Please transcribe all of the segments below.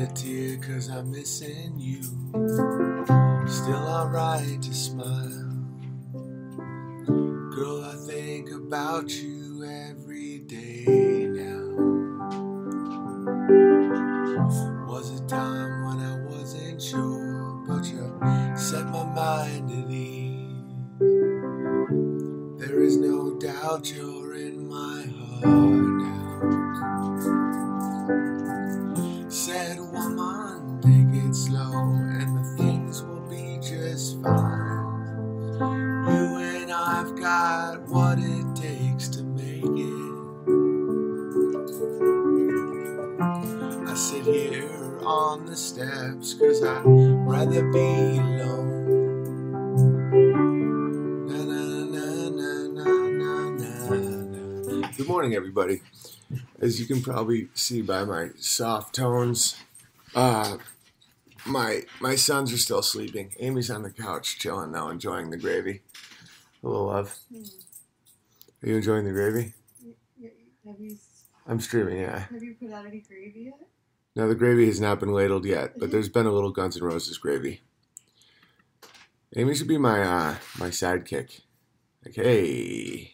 tear 'cause I'm missing you. Still alright to smile. Girl, I think about you every day now. Was a time when I wasn't sure, but you set my mind at ease. There is no doubt you're in my heart now. Said woman, take it slow and the things will be just fine. You and I've got what it takes to make it. I sit here on the steps 'cause I'd rather be alone. Na, na, na, na, na, na, na. Good morning, everybody. As you can probably see by my soft tones, my sons are still sleeping. Amy's on the couch chilling now, enjoying the gravy. Hello, love. Are you enjoying the gravy? I'm streaming, yeah. Have you put out any gravy yet? No, the gravy has not been ladled yet, but there's been a little Guns N' Roses gravy. Amy should be my sidekick. Like, hey.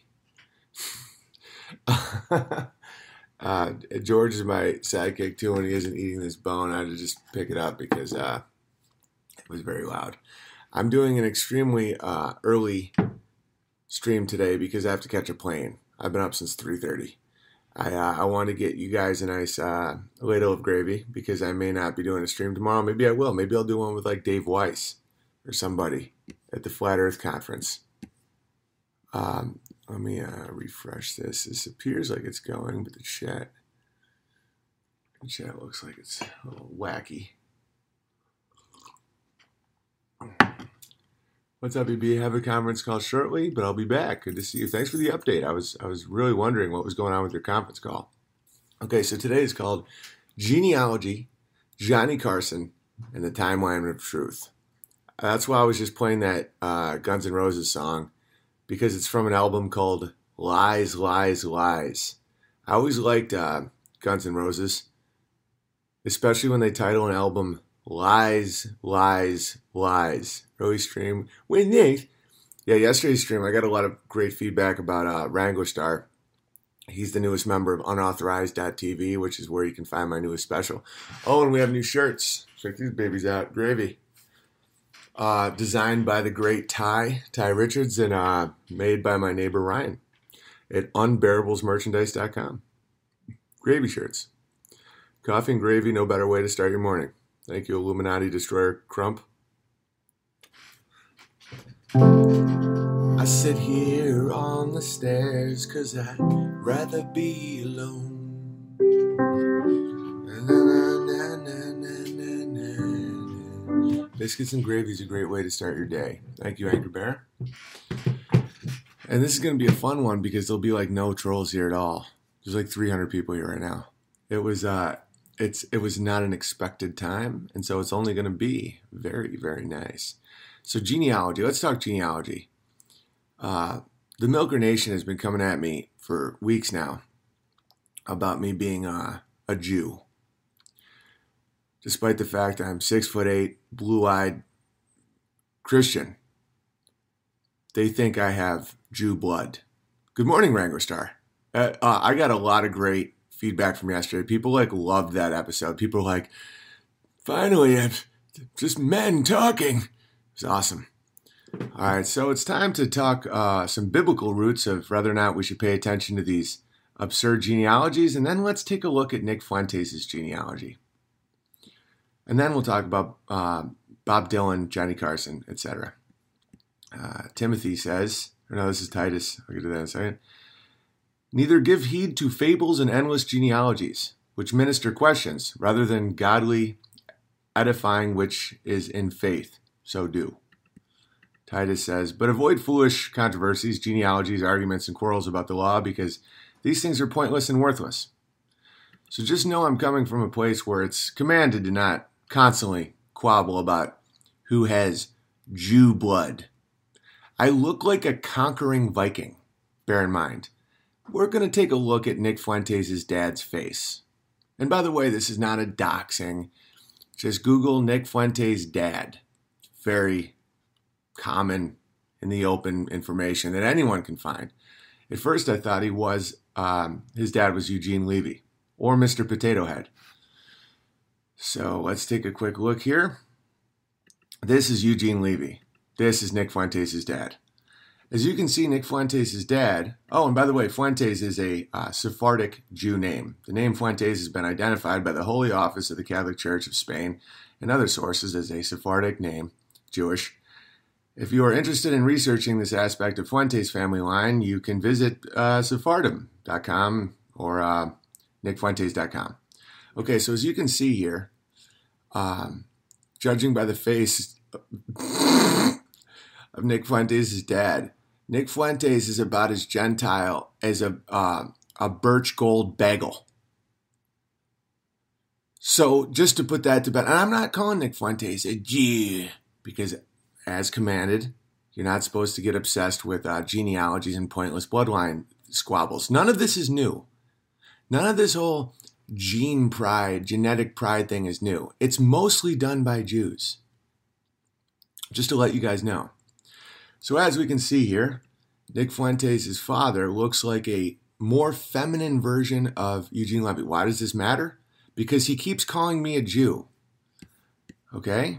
George is my sidekick too when he isn't eating this bone. I had to just pick it up because it was very loud. I'm doing an extremely early stream today because I have to catch a plane. I've been up since 3:30. I want to get you guys a nice ladle of gravy because I may not be doing a stream tomorrow. Maybe I will. Maybe I'll do one with like Dave Weiss or somebody at the Flat Earth Conference. Let me refresh this. This appears like it's going, but the chat looks like it's a little wacky. What's up, EB? Have a conference call shortly, but I'll be back. Good to see you. Thanks for the update. I was really wondering what was going on with your conference call. Okay, so today is called Genealogy, Johnny Carson, and the Timeline of Truth. That's why I was just playing that Guns N' Roses song, because it's from an album called Lies, Lies, Lies. I always liked Guns N' Roses, especially when they title an album Lies, Lies, Lies. Early stream. Wait, Nate. Yeah, yesterday's stream, I got a lot of great feedback about Wranglerstar. He's the newest member of unauthorized.tv, which is where you can find my newest special. Oh, and we have new shirts. Check these babies out. Gravy. Designed by the great Ty Richards, and made by my neighbor Ryan at unbearablesmerchandise.com. Gravy shirts. Coffee and gravy, no better way to start your morning. Thank you, Illuminati Destroyer Crump. I sit here on the stairs 'cause I'd rather be alone. Biscuits and gravy is a great way to start your day. Thank you, Angry Bear. And this is going to be a fun one because there'll be like no trolls here at all. There's like 300 people here right now. It was not an expected time, and so it's only going to be very, very nice. So genealogy. Let's talk genealogy. The Milker Nation has been coming at me for weeks now about me being a Jew. Despite the fact that I'm 6'8", blue-eyed Christian, they think I have Jew blood. Good morning, Wranglerstar. I got a lot of great feedback from yesterday. People loved that episode. People were like, finally, just men talking. It was awesome. All right, so it's time to talk some biblical roots of whether or not we should pay attention to these absurd genealogies, and then let's take a look at Nick Fuentes' genealogy. And then we'll talk about Bob Dylan, Johnny Carson, etc. Timothy says, this is Titus. I'll get to that in a second. Neither give heed to fables and endless genealogies, which minister questions, rather than godly edifying which is in faith. So do. Titus says, but avoid foolish controversies, genealogies, arguments, and quarrels about the law, because these things are pointless and worthless. So just know I'm coming from a place where it's commanded to not constantly quabble about who has Jew blood. I look like a conquering Viking, bear in mind. We're going to take a look at Nick Fuentes' dad's face. And by the way, this is not a doxing. Just Google Nick Fuentes' dad. Very common in the open information that anyone can find. At first, I thought his dad was Eugene Levy or Mr. Potato Head. So let's take a quick look here. This is Eugene Levy. This is Nick Fuentes' dad. As you can see, Nick Fuentes' dad, and by the way, Fuentes is a Sephardic Jew name. The name Fuentes has been identified by the Holy Office of the Catholic Church of Spain and other sources as a Sephardic name, Jewish. If you are interested in researching this aspect of Fuentes' family line, you can visit Sephardim.com or nickfuentes.com. Okay, so as you can see here, judging by the face of Nick Fuentes' dad, Nick Fuentes is about as Gentile as a birch gold bagel. So just to put that to bed, and I'm not calling Nick Fuentes a Jew, because as commanded, you're not supposed to get obsessed with genealogies and pointless bloodline squabbles. None of this is new. None of this whole gene pride, genetic pride thing is new. It's mostly done by Jews. Just to let you guys know. So as we can see here, Nick Fuentes' father looks like a more feminine version of Eugene Levy. Why does this matter? Because he keeps calling me a Jew. Okay?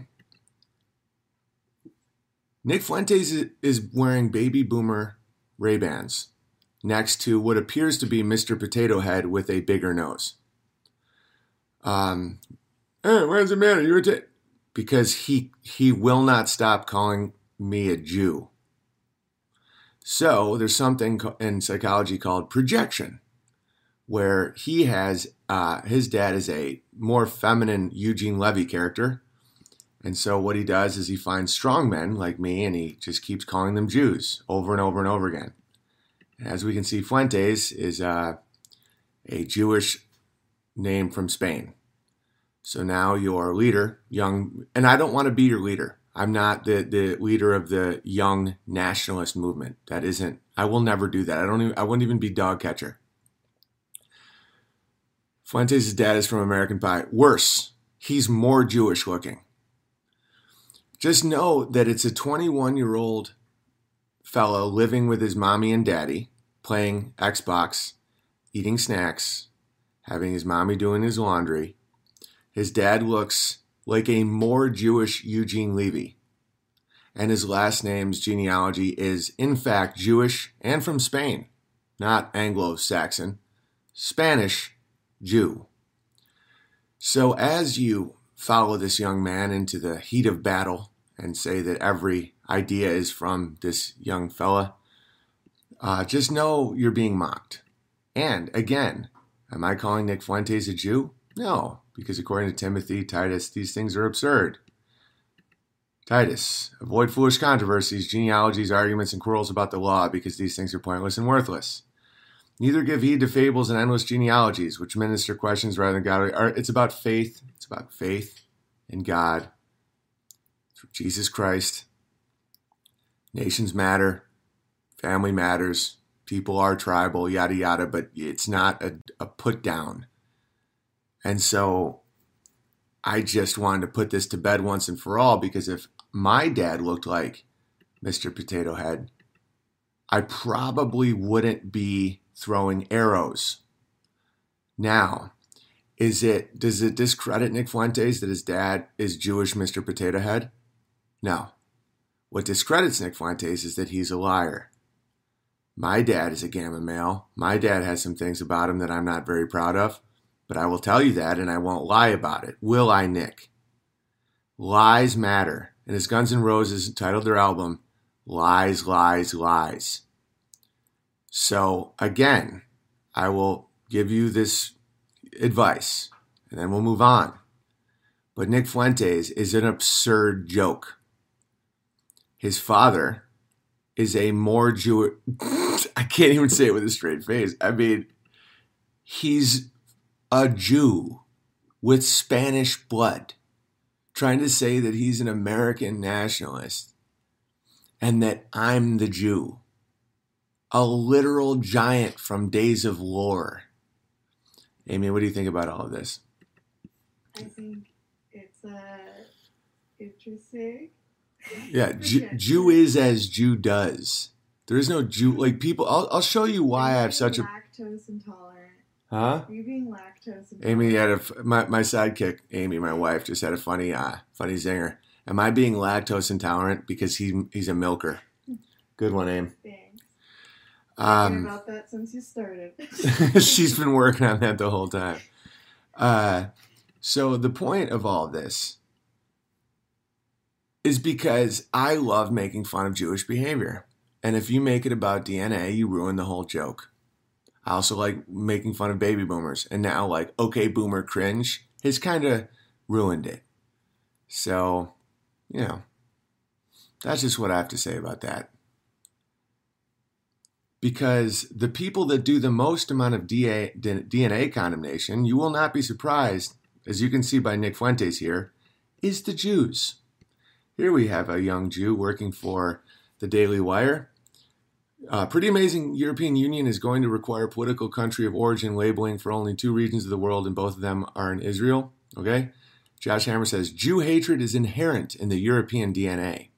Nick Fuentes is wearing baby boomer Ray-Bans next to what appears to be Mr. Potato Head with a bigger nose. Hey, why does it matter? Because he will not stop calling me a Jew. So there's something in psychology called projection, where he has his dad is a more feminine Eugene Levy character. And so what he does is he finds strong men like me, and he just keeps calling them Jews over and over and over again. As we can see, Fuentes is a Jewish name from Spain. So now your leader, and I don't want to be your leader. I'm not the leader of the young nationalist movement. I will never do that. I wouldn't even be dog catcher. Fuentes' dad is from American Pie. Worse, he's more Jewish looking. Just know that it's a 21-year-old fellow living with his mommy and daddy, playing Xbox, eating snacks, having his mommy doing his laundry. His dad looks like a more Jewish Eugene Levy. And his last name's genealogy is, in fact, Jewish and from Spain, not Anglo-Saxon, Spanish Jew. So as you follow this young man into the heat of battle and say that every idea is from this young fella, just know you're being mocked. And again, am I calling Nick Fuentes a Jew? No, because according to Timothy, Titus, these things are absurd. Titus, avoid foolish controversies, genealogies, arguments, and quarrels about the law, because these things are pointless and worthless. Neither give heed to fables and endless genealogies, which minister questions rather than God. It's about faith. It's about faith in God through Jesus Christ. Nations matter. Family matters. People are tribal, yada, yada, but it's not a put down. And so I just wanted to put this to bed once and for all, because if my dad looked like Mr. Potato Head, I probably wouldn't be throwing arrows. Now, does it discredit Nick Fuentes that his dad is Jewish Mr. Potato Head? No. What discredits Nick Fuentes is that he's a liar. My dad is a gamma male. My dad has some things about him that I'm not very proud of, but I will tell you that, and I won't lie about it. Will I, Nick? Lies matter. And as Guns N' Roses titled their album, Lies, Lies, Lies. So again, I will give you this advice, and then we'll move on. But Nick Fuentes is an absurd joke. His father is a more Jewish... I can't even say it with a straight face. I mean, he's a Jew with Spanish blood, trying to say that he's an American nationalist and that I'm the Jew. A literal giant from Days of Lore. Amy, what do you think about all of this? I think it's that interesting? Yeah, Jew is as Jew does. There is no Jew like people. I'll show you why I have such a lactose intolerant. Huh? Are you being lactose intolerant? Amy had my sidekick. Amy, my wife, just had a funny zinger. Am I being lactose intolerant because he's a milker? Good one, Aim. Thanks. Thinking about that since you started. She's been working on that the whole time. So the point of all this is because I love making fun of Jewish behavior. And if you make it about DNA, you ruin the whole joke. I also like making fun of baby boomers. And now, like, okay, boomer cringe has kind of ruined it. So, you know, that's just what I have to say about that. Because the people that do the most amount of DNA condemnation, you will not be surprised, as you can see by Nick Fuentes here, is the Jews. Here we have a young Jew working for the Daily Wire. Pretty amazing. European Union is going to require political country of origin labeling for only 2 regions of the world, and both of them are in Israel. Okay? Josh Hammer says, Jew hatred is inherent in the European DNA.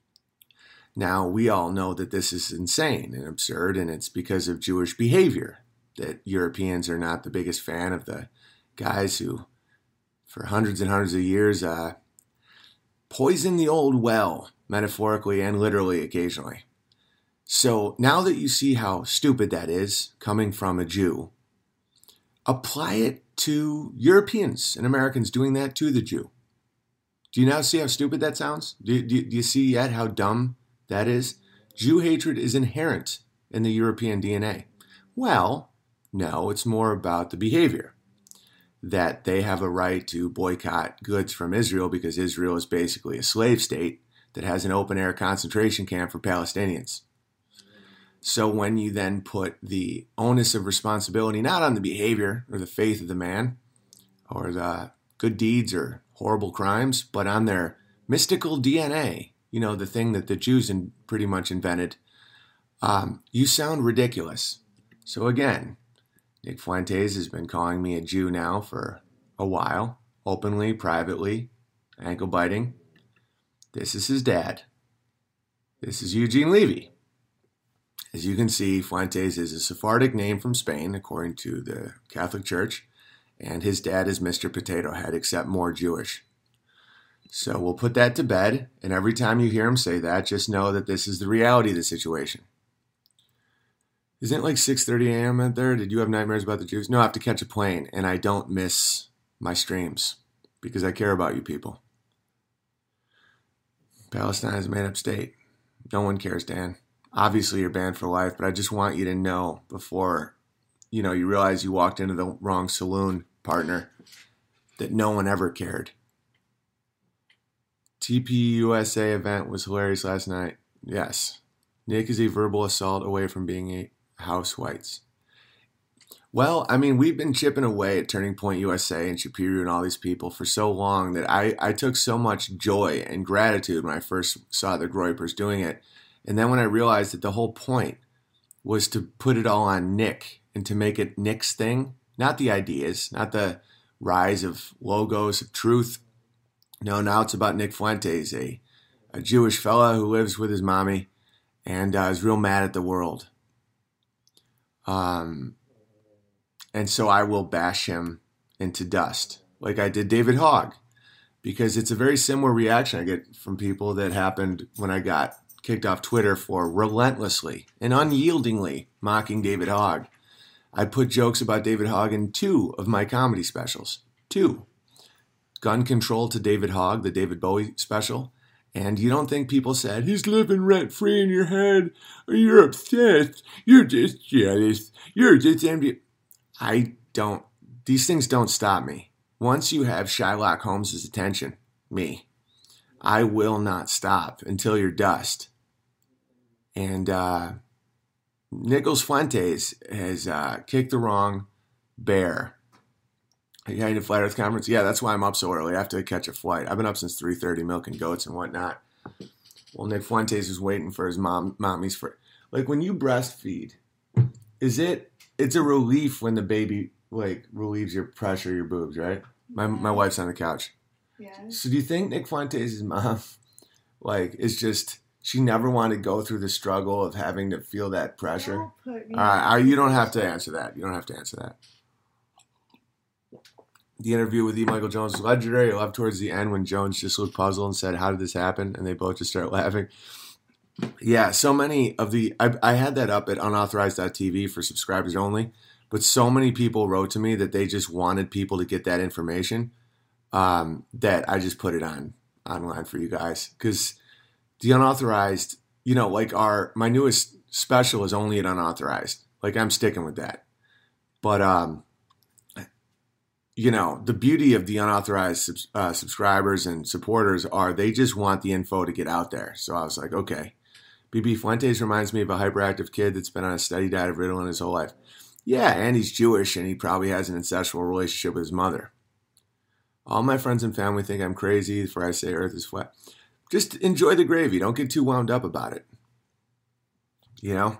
Now, we all know that this is insane and absurd, and it's because of Jewish behavior that Europeans are not the biggest fan of the guys who, for hundreds and hundreds of years, poison the old well, metaphorically and literally occasionally. So now that you see how stupid that is, coming from a Jew, apply it to Europeans and Americans doing that to the Jew. Do you now see how stupid that sounds? Do you see yet how dumb that is? Jew hatred is inherent in the European DNA. Well, no, it's more about the behavior. That they have a right to boycott goods from Israel because Israel is basically a slave state that has an open-air concentration camp for Palestinians. So when you then put the onus of responsibility not on the behavior or the faith of the man or the good deeds or horrible crimes, but on their mystical DNA, you know, the thing that the Jews pretty much invented, you sound ridiculous. So again, Nick Fuentes has been calling me a Jew now for a while, openly, privately, ankle biting. This is his dad. This is Eugene Levy. As you can see, Fuentes is a Sephardic name from Spain, according to the Catholic Church, and his dad is Mr. Potato Head, except more Jewish. So we'll put that to bed, and every time you hear him say that, just know that this is the reality of the situation. Isn't it like 6:30 a.m. out there? Did you have nightmares about the Jews? No, I have to catch a plane, and I don't miss my streams because I care about you people. Palestine is a made-up state. No one cares, Dan. Obviously, you're banned for life, but I just want you to know before, you realize you walked into the wrong saloon, partner, that no one ever cared. TPUSA event was hilarious last night. Yes. Nick is a verbal assault away from being a house whites. Well, I mean, we've been chipping away at Turning Point USA and Shapiro and all these people for so long that I took so much joy and gratitude when I first saw the Groypers doing it. And then when I realized that the whole point was to put it all on Nick and to make it Nick's thing, not the ideas, not the rise of logos of truth. No, now it's about Nick Fuentes, a Jewish fella who lives with his mommy and is real mad at the world. And so I will bash him into dust, like I did David Hogg, because it's a very similar reaction I get from people that happened when I got kicked off Twitter for relentlessly and unyieldingly mocking David Hogg. I put jokes about David Hogg in 2 of my comedy specials. 2. Gun Control to David Hogg, the David Bowie special. And you don't think people said, he's living rent-free in your head, or you're obsessed, you're just jealous, you're just envious. These things don't stop me. Once you have Shylock Holmes' attention, me, I will not stop until you're dust. And Nicholas Fuentes has kicked the wrong bear. Are you heading to Flat Earth Conference? Yeah, that's why I'm up so early. I have to catch a flight. I've been up since 3:30, milking goats and whatnot. Well, Nick Fuentes is waiting for his mommy's for. Like when you breastfeed, it's a relief when the baby relieves your pressure, your boobs, right? My wife's on the couch. Yeah. So do you think Nick Fuentes' mom, like, is just, she never wanted to go through the struggle of having to feel that pressure? Don't put me All right, in you don't have to position. answer that. You don't have to answer that. The interview with E. Michael Jones was legendary. I love towards the end when Jones just looked puzzled and said, "How did this happen?" And they both just start laughing. Yeah, so many of the I had that up at unauthorized.tv for subscribers only, but so many people wrote to me that they just wanted people to get that information, that I just put it online for you guys, because the unauthorized, like my newest special is only at unauthorized. Like, I'm sticking with that, but the beauty of the unauthorized subscribers and supporters are they just want the info to get out there. So I was like, okay. BB Fuentes reminds me of a hyperactive kid that's been on a steady diet of Ritalin his whole life. Yeah, and he's Jewish, and he probably has an incestual relationship with his mother. All my friends and family think I'm crazy for I say Earth is flat. Just enjoy the gravy. Don't get too wound up about it. And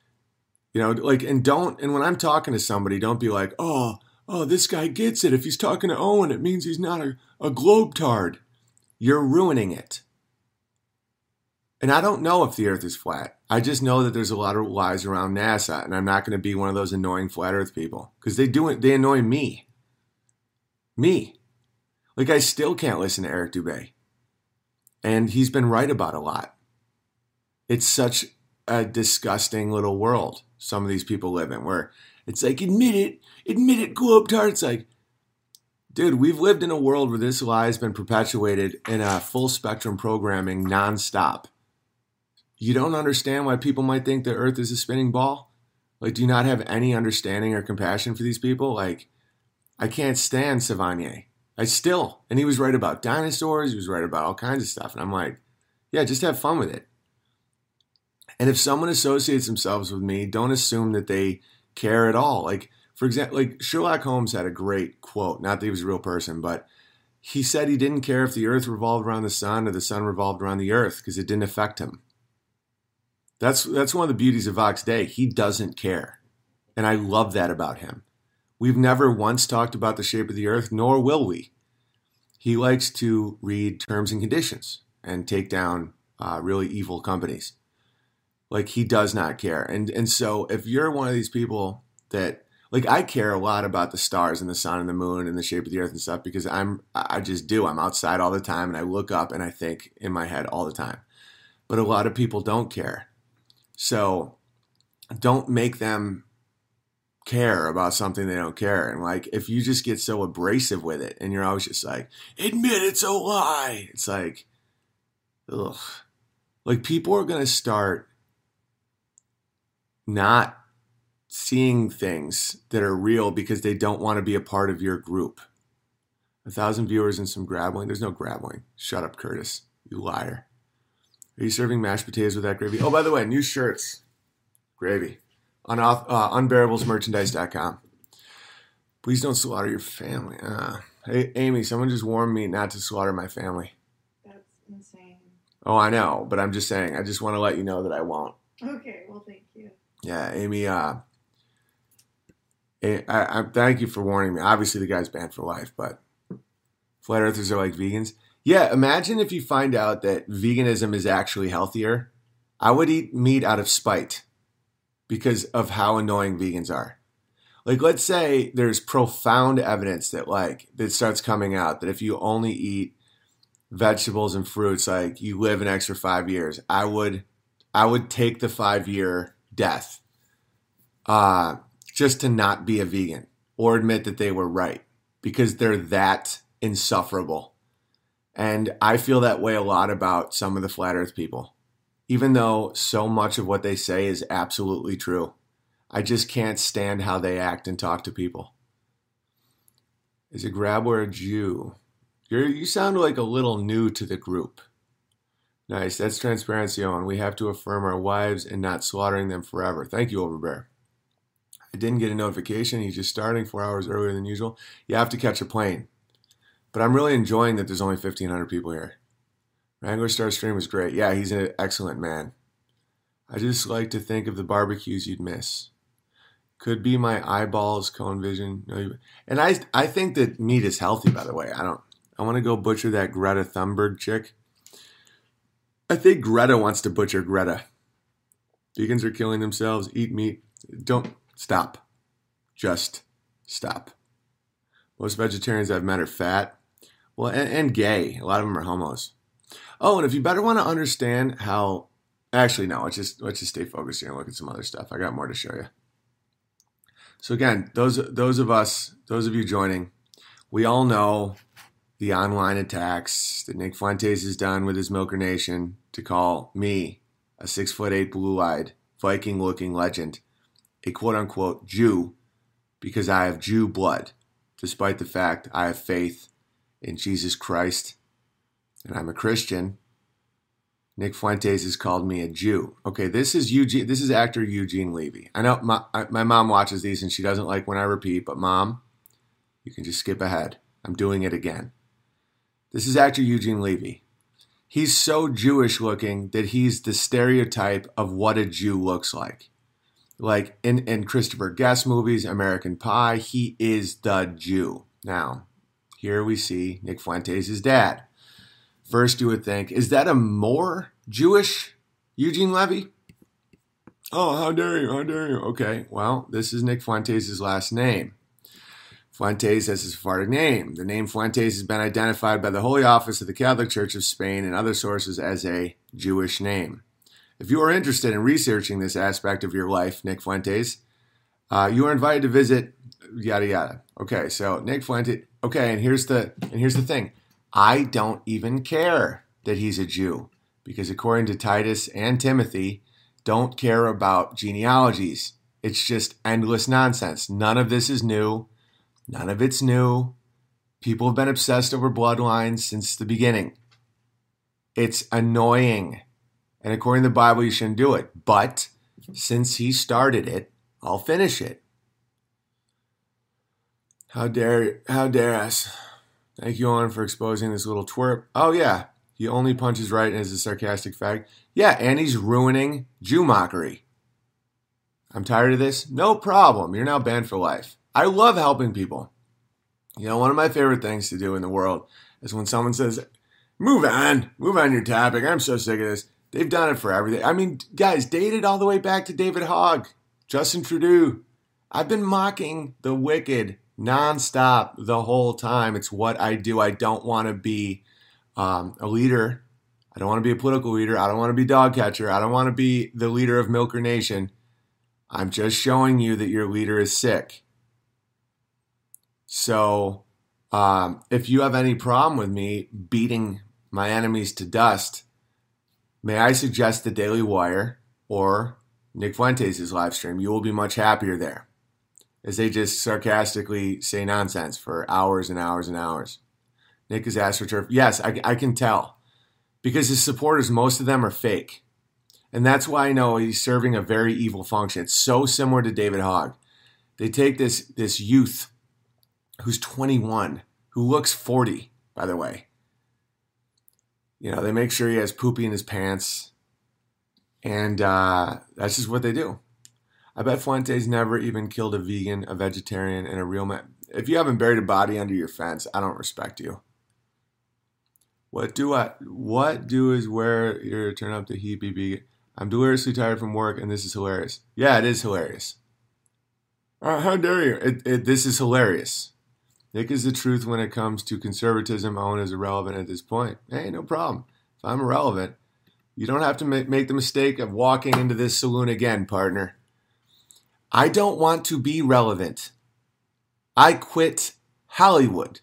when I'm talking to somebody, don't be like, oh, this guy gets it. If he's talking to Owen, it means he's not a globetard. You're ruining it. And I don't know if the Earth is flat. I just know that there's a lot of lies around NASA, and I'm not going to be one of those annoying flat Earth people, because they annoy me. Me. Like, I still can't listen to Eric Dubé. And he's been right about a lot. It's such a disgusting little world some of these people live in, where it's like, admit it, globetard. It's like, dude, we've lived in a world where this lie has been perpetuated in a full spectrum programming nonstop. You don't understand why people might think the Earth is a spinning ball? Like, do you not have any understanding or compassion for these people? Like, I can't stand Savanier. And he was right about dinosaurs. He was right about all kinds of stuff. And I'm like, yeah, just have fun with it. And if someone associates themselves with me, don't assume that they care at all. Like, for example, like Sherlock Holmes had a great quote, not that he was a real person, but he said he didn't care if the Earth revolved around the sun or the sun revolved around the Earth because it didn't affect him. That's one of the beauties of Vox Day. He doesn't care. And I love that about him. We've never once talked about the shape of the Earth, nor will we. He likes to read terms and conditions and take down really evil companies. Like, he does not care. And so if you're one of these people that, like, I care a lot about the stars and the sun and the moon and the shape of the Earth and stuff, because I just do. I'm outside all the time, and I look up and I think in my head all the time. But a lot of people don't care. So don't make them care about something they don't care. And like, if you just get so abrasive with it and you're always just like, admit it's a lie. It's like, ugh. Like, people are going to start not seeing things that are real because they don't want to be a part of your group. 1,000 viewers and some grabbling. There's no grabbling. Shut up, Curtis. You liar. Are you serving mashed potatoes with that gravy? Oh, by the way, new shirts. Gravy. On unbearablesmerchandise.com. Please don't slaughter your family. Hey, Amy, someone just warned me not to slaughter my family. That's insane. Oh, I know, but I'm just saying. I just want to let you know that I won't. Okay, well, thank you. Yeah, Amy, I thank you for warning me. Obviously, the guy's banned for life, but flat earthers are like vegans. Yeah, imagine if you find out that veganism is actually healthier. I would eat meat out of spite because of how annoying vegans are. Like, let's say there's profound evidence that starts coming out that if you only eat vegetables and fruits, like, you live an extra 5 years. I would take the 5-year death just to not be a vegan or admit that they were right, because they're that insufferable. And I feel that way a lot about some of the flat earth people, even though so much of what they say is absolutely true. I just can't stand how they act and talk to people. Is a Grabber a Jew? You sound like a little new to the group. Nice, that's transparency on. We have to affirm our wives and not slaughtering them forever. Thank you, Overbear. I didn't get a notification. He's just starting 4 hours earlier than usual. You have to catch a plane. But I'm really enjoying that there's only 1,500 people here. Wrangler Star stream was great. Yeah, he's an excellent man. I just like to think of the barbecues you'd miss. Could be my eyeballs, cone vision. No, and I think that meat is healthy, by the way. I want to go butcher that Greta Thunberg chick. I think Greta wants to butcher Greta. Vegans are killing themselves. Eat meat. Don't stop. Just stop. Most vegetarians I've met are fat. Well, and gay. A lot of them are homos. Oh, and if you better want to understand how... Actually, no. Let's just stay focused here and look at some other stuff. I got more to show you. So again, those of you joining, we all know the online attacks that Nick Fuentes has done with his Milker Nation to call me, a 6'8", blue-eyed, Viking-looking legend, a quote-unquote Jew, because I have Jew blood, despite the fact I have faith in Jesus Christ and I'm a Christian. Nick Fuentes has called me a Jew. Okay, this is actor Eugene Levy. I know my mom watches these and she doesn't like when I repeat, but Mom, you can just skip ahead. I'm doing it again. This is actor Eugene Levy. He's so Jewish looking that he's the stereotype of what a Jew looks like. Like in Christopher Guest movies, American Pie, he is the Jew. Now, here we see Nick Fuentes' dad. First, you would think, is that a more Jewish Eugene Levy? Oh, how dare you, how dare you. Okay, well, this is Nick Fuentes' last name. Fuentes has a Sephardic name. The name Fuentes has been identified by the Holy Office of the Catholic Church of Spain and other sources as a Jewish name. If you are interested in researching this aspect of your life, Nick Fuentes, you are invited to visit yada yada. Okay, so Nick Fuentes. Okay, and here's the thing. I don't even care that he's a Jew because according to Titus and Timothy, don't care about genealogies. It's just endless nonsense. None of this is new. None of it's new. People have been obsessed over bloodlines since the beginning. It's annoying. And according to the Bible, you shouldn't do it. But since he started it, I'll finish it. How dare us. Thank you, Owen, for exposing this little twerp. Oh, yeah. He only punches right and is a sarcastic fag. Yeah, and he's ruining Jew mockery. I'm tired of this. No problem. You're now banned for life. I love helping people. You know, one of my favorite things to do in the world is when someone says, move on your topic. I'm so sick of this. They've done it for everything. I mean, guys, dated all the way back to David Hogg, Justin Trudeau. I've been mocking the wicked nonstop the whole time. It's what I do. I don't want to be a leader. I don't want to be a political leader. I don't want to be dog catcher. I don't want to be the leader of Milker Nation. I'm just showing you that your leader is sick. So if you have any problem with me beating my enemies to dust, may I suggest the Daily Wire or Nick Fuentes' live stream? You will be much happier there, as they just sarcastically say nonsense for hours and hours and hours. Nick is asked for turf. Yes, I can tell. Because his supporters, most of them are fake. And that's why I know he's serving a very evil function. It's so similar to David Hogg. They take this youth who's 21, who looks 40, by the way. You know, they make sure he has poopy in his pants. And that's just what they do. I bet Fuentes never even killed a vegan, a vegetarian, and a real man. If you haven't buried a body under your fence, I don't respect you. What do is where you turn up the heat, BB. I'm deliriously tired from work, and this is hilarious. Yeah, it is hilarious. How dare you? This is hilarious. Nick is the truth when it comes to conservatism. Owen is irrelevant at this point. Hey, no problem. If I'm irrelevant, you don't have to make the mistake of walking into this saloon again, partner. I don't want to be relevant. I quit Hollywood.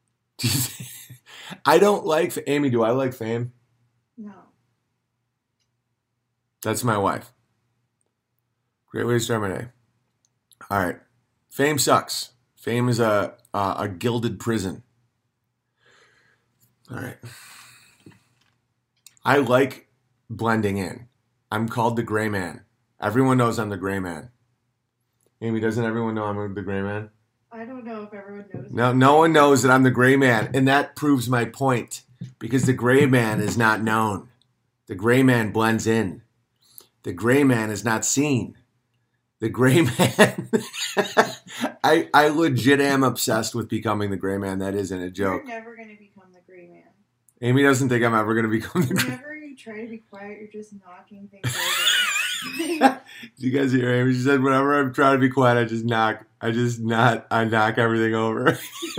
I don't like... Amy, do I like fame? No. That's my wife. Great way to start my day. All right. Fame sucks. Fame is a gilded prison. All right. I like blending in. I'm called the gray man. Everyone knows I'm the gray man. Amy, doesn't everyone know I'm the gray man? I don't know if everyone knows. No one knows that I'm the gray man. And that proves my point. Because the gray man is not known. The gray man blends in. The gray man is not seen. The gray man... I legit am obsessed with becoming the gray man. That isn't a joke. You're never going to become Amy doesn't think I'm ever going to become the Whenever you try to be quiet, you're just knocking things over. Did you guys hear Amy? She said, whenever I'm trying to be quiet, I knock everything over.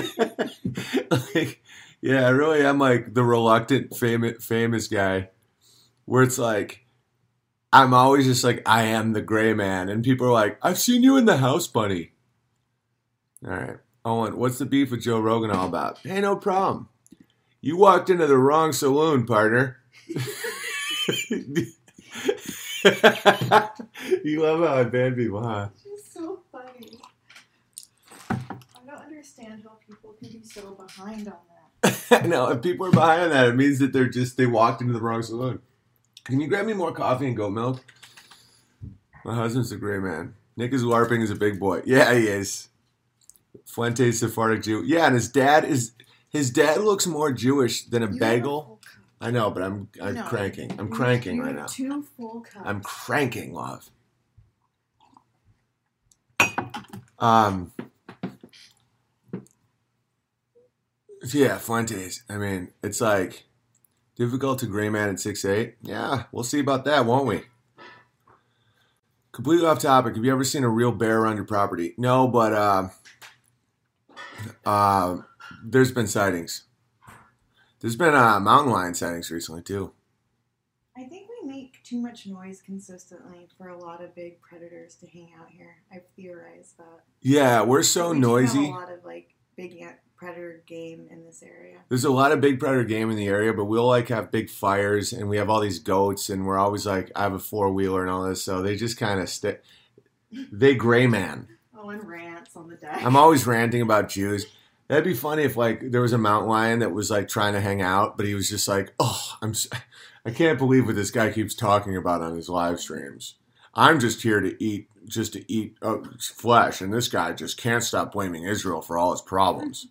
Like, yeah, I really am like the reluctant famous guy where it's like, I'm always just like, I am the gray man. And people are like, I've seen you in the house, bunny. All right. Owen, what's the beef with Joe Rogan all about? Hey, no problem. You walked into the wrong saloon, partner. You love how I ban people, huh? She's so funny. I don't understand how people can be so behind on that. No, if people are behind on that, it means that they walked into the wrong saloon. Can you grab me more coffee and goat milk? My husband's a gray man. Nick is LARPing as a big boy. Yeah, he is. Fuentes Sephardic Jew. Yeah, and his dad looks more Jewish than a bagel. I know, but I'm cranking. I'm cranking right now. 2 full cups. I'm cranking, love. Yeah, Fuentes. I mean, it's like difficult to gray man at 6'8". Yeah, we'll see about that, won't we? Completely off topic. Have you ever seen a real bear around your property? No, but there's been sightings. There's been mountain lion sightings recently too. I think we make too much noise consistently for a lot of big predators to hang out here. I've theorized that. Yeah, we're so noisy. We have a lot of like big predator game in this area. There's a lot of big predator game in the area, but we'll like have big fires, and we have all these goats, and we're always like, I have a 4-wheeler and all this, so they just kind of they gray man. Oh, and rants on the deck. I'm always ranting about Jews. That'd be funny if like there was a mountain lion that was like trying to hang out, but he was just like, oh, I can't believe what this guy keeps talking about on his live streams. I'm just here to eat flesh, and this guy just can't stop blaming Israel for all his problems.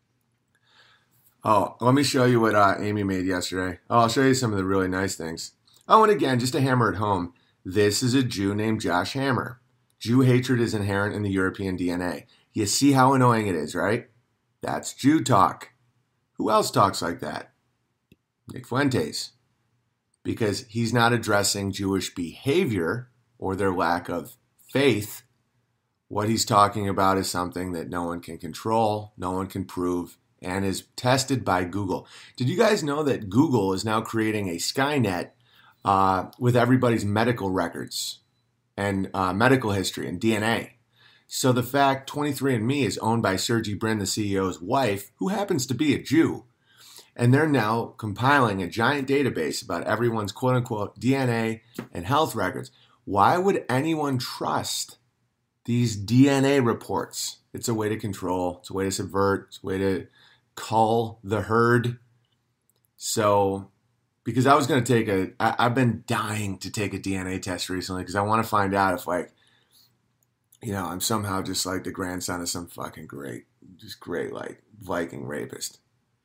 Oh, let me show you what Amy made yesterday. Oh, I'll show you some of the really nice things. Oh, and again, just to hammer it home, this is a Jew named Josh Hammer. Jew hatred is inherent in the European DNA. You see how annoying it is, right? That's Jew talk. Who else talks like that? Nick Fuentes. Because he's not addressing Jewish behavior or their lack of faith. What he's talking about is something that no one can control, no one can prove, and is tested by Google. Did you guys know that Google is now creating a Skynet with everybody's medical records and medical history and DNA? So the fact 23andMe is owned by Sergey Brin, the CEO's wife, who happens to be a Jew, and they're now compiling a giant database about everyone's quote-unquote DNA and health records. Why would anyone trust these DNA reports? It's a way to control. It's a way to subvert. It's a way to cull the herd. So, because I was going to I've been dying to take a DNA test recently because I want to find out if like, I'm somehow just like the grandson of some fucking great like Viking rapist.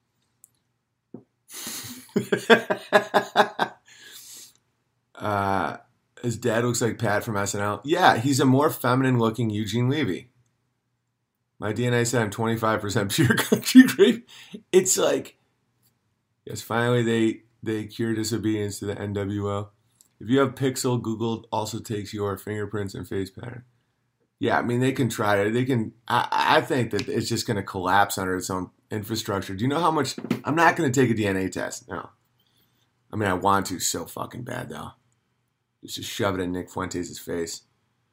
His dad looks like Pat from SNL. Yeah, he's a more feminine looking Eugene Levy. My DNA said I'm 25% pure country grape. It's like, yes, finally they cure disobedience to the NWO. If you have Pixel, Google also takes your fingerprints and face pattern. Yeah, I mean, they can try it. They can. I think that it's just going to collapse under its own infrastructure. Do you know how much? I'm not going to take a DNA test. No. I mean, I want to so fucking bad, though. Just shove it in Nick Fuentes' face.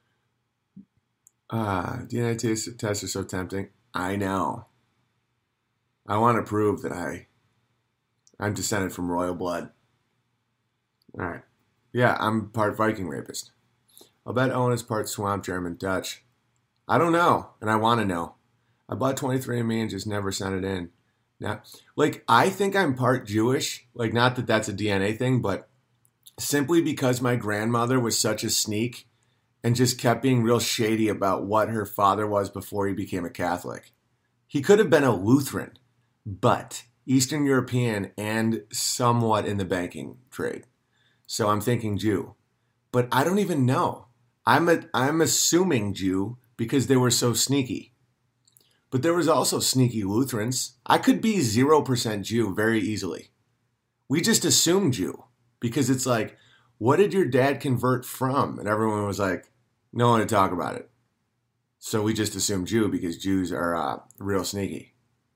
DNA tests are so tempting. I know. I want to prove that I'm descended from royal blood. All right. Yeah, I'm part Viking rapist. I'll bet Owen is part Swamp German Dutch. I don't know, and I want to know. I bought 23andMe and just never sent it in. Now, like, I think I'm part Jewish. Like, not that that's a DNA thing, but simply because my grandmother was such a sneak and just kept being real shady about what her father was before he became a Catholic. He could have been a Lutheran, but Eastern European and somewhat in the banking trade. So I'm thinking Jew. But I don't even know. I'm assuming Jew because they were so sneaky. But there was also sneaky Lutherans. I could be 0% Jew very easily. We just assumed Jew because it's like, what did your dad convert from? And everyone was like, no one to talk about it. So we just assumed Jew because Jews are real sneaky.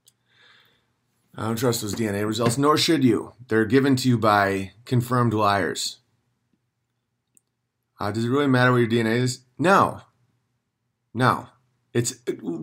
I don't trust those DNA results, nor should you. They're given to you by confirmed liars. Does it really matter what your DNA is? No. It's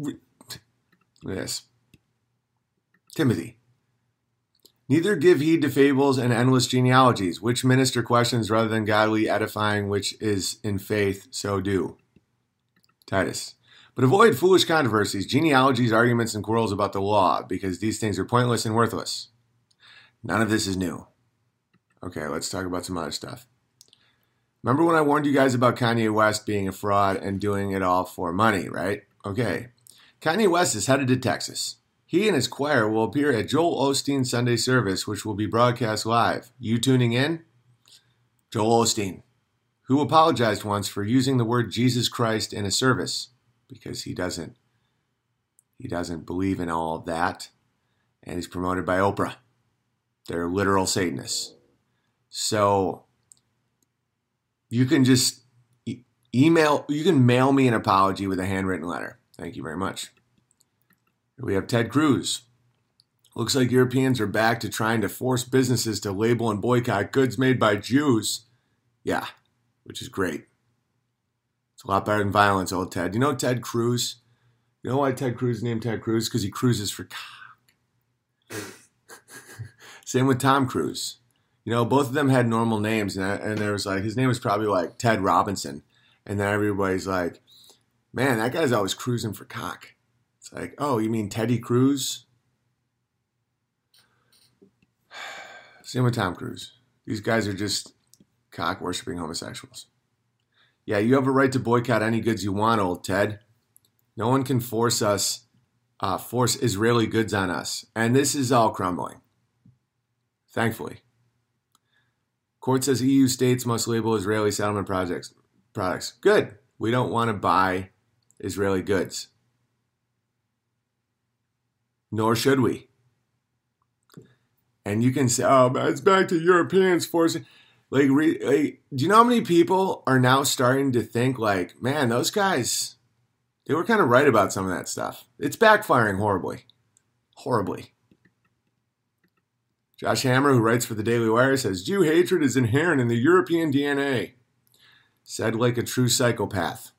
yes. Timothy. Neither give heed to fables and endless genealogies, which minister questions rather than godly edifying, which is in faith, so do. Titus. But avoid foolish controversies, genealogies, arguments, and quarrels about the law, because these things are pointless and worthless. None of this is new. Okay, let's talk about some other stuff. Remember when I warned you guys about Kanye West being a fraud and doing it all for money, right? Okay. Kanye West is headed to Texas. He and his choir will appear at Joel Osteen's Sunday service, which will be broadcast live. You tuning in? Joel Osteen, who apologized once for using the word Jesus Christ in a service because he doesn't believe in all of that, and he's promoted by Oprah. They're literal Satanists. So you can just mail me an apology with a handwritten letter. Thank you very much. We have Ted Cruz. Looks like Europeans are back to trying to force businesses to label and boycott goods made by Jews. Yeah, which is great. It's a lot better than violence, old Ted. You know Ted Cruz? You know why Ted Cruz is named Ted Cruz? Because he cruises for cock. Same with Tom Cruise. You know, both of them had normal names, and there was like, his name was probably like Ted Robinson. And then everybody's like, man, that guy's always cruising for cock. It's like, oh, you mean Teddy Cruz? Same with Tom Cruise. These guys are just cock-worshipping homosexuals. Yeah, you have a right to boycott any goods you want, old Ted. No one can force Israeli goods on us. And this is all crumbling. Thankfully. Court says EU states must label Israeli settlement products. Good. We don't want to buy Israeli goods. Nor should we. And you can say, oh, it's back to Europeans forcing. Do you know how many people are now starting to think like, man, those guys, they were kind of right about some of that stuff. It's backfiring horribly. Horribly. Josh Hammer, who writes for the Daily Wire, says, Jew hatred is inherent in the European DNA. Said like a true psychopath.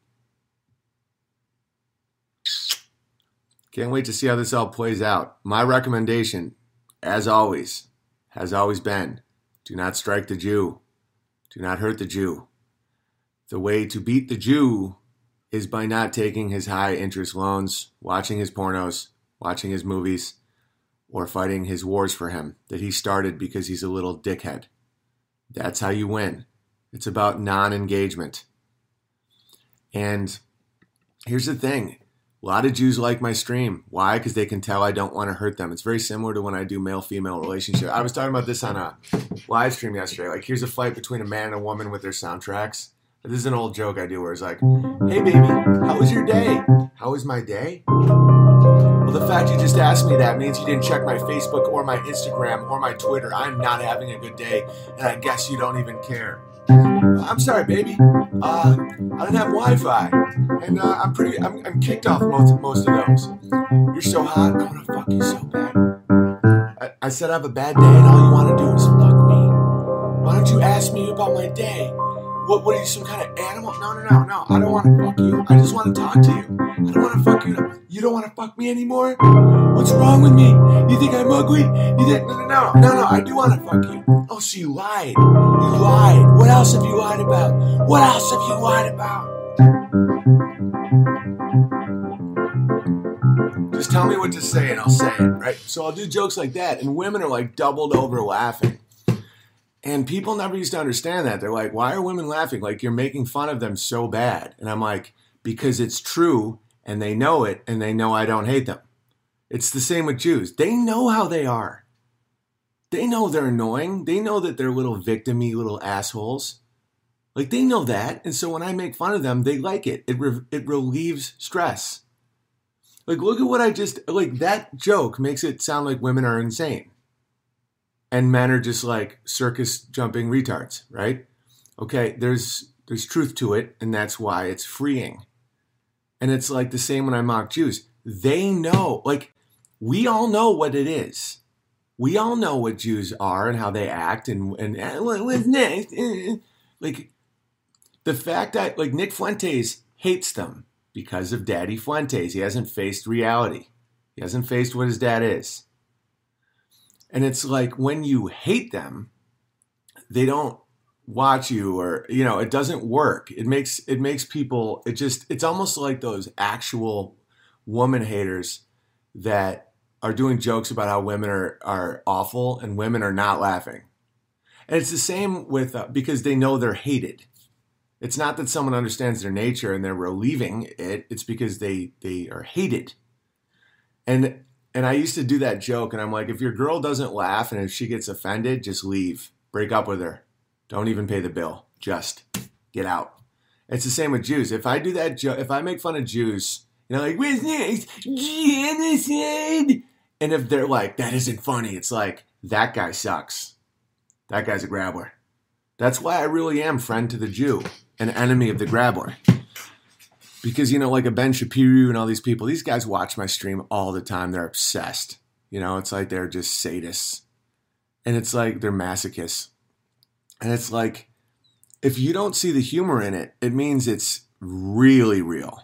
Can't wait to see how this all plays out. My recommendation, as always, has always been, do not strike the Jew. Do not hurt the Jew. The way to beat the Jew is by not taking his high interest loans, watching his pornos, watching his movies, or fighting his wars for him that he started because he's a little dickhead. That's how you win. It's about non-engagement. And here's the thing. A lot of Jews like my stream. Why? Because they can tell I don't want to hurt them. It's very similar to when I do male-female relationship. I was talking about this on a live stream yesterday. Like, here's a fight between a man and a woman with their soundtracks. This is an old joke I do where it's like, hey, baby, how was your day? How was my day? Well, the fact you just asked me that means you didn't check my Facebook or my Instagram or my Twitter. I'm not having a good day, and I guess you don't even care. I'm sorry, baby. I don't have Wi-Fi, and I'm kicked off most of those. You're so hot, I want to fuck you so bad. I said I have a bad day, and all you want to do is fuck me. Why don't you ask me about my day? What are you, some kind of animal? No. I don't want to fuck you. I just want to talk to you. I don't want to fuck you. You don't want to fuck me anymore? What's wrong with me? You think I'm ugly? You think, no. I do want to fuck you. Oh, so you lied. You lied. What else have you lied about? What else have you lied about? Just tell me what to say and I'll say it, right? So I'll do jokes like that, and women are like doubled over laughing. And people never used to understand that. They're like, why are women laughing? Like, you're making fun of them so bad. And I'm like, because it's true, and they know it, and they know I don't hate them. It's the same with Jews. They know how they are. They know they're annoying. They know that they're little victim-y little assholes. Like, they know that. And so when I make fun of them, they like it. It relieves stress. Like, look at what I just... Like, that joke makes it sound like women are insane. and men are just like circus jumping retards, right? Okay, there's truth to it, and that's why it's freeing. And it's like the same when I mock Jews. They know, like, we all know what it is. We all know what Jews are and how they act and what's next. Like, the fact that, like, Nick Fuentes hates them because of Daddy Fuentes. He hasn't faced reality. He hasn't faced what his dad is. And it's like when you hate them, they don't watch you, or it doesn't work. It makes people, it's almost like those actual woman haters that are doing jokes about how women are awful and women are not laughing. And it's the same with because they know they're hated. It's not that someone understands their nature and they're relieving it. It's because they are hated. And I used to do that joke, and I'm like, if your girl doesn't laugh and if she gets offended, just leave. Break up with her. Don't even pay the bill. Just get out. It's the same with Jews. If I do that joke, if I make fun of Jews, like, what's next? Genocide. And if they're like, that isn't funny, it's like, that guy sucks. That guy's a grabbler. That's why I really am friend to the Jew, an enemy of the grabbler. Because, like a Ben Shapiro and all these people, these guys watch my stream all the time. They're obsessed. It's like they're just sadists. And it's like they're masochists. And it's like, if you don't see the humor in it, it means it's really real.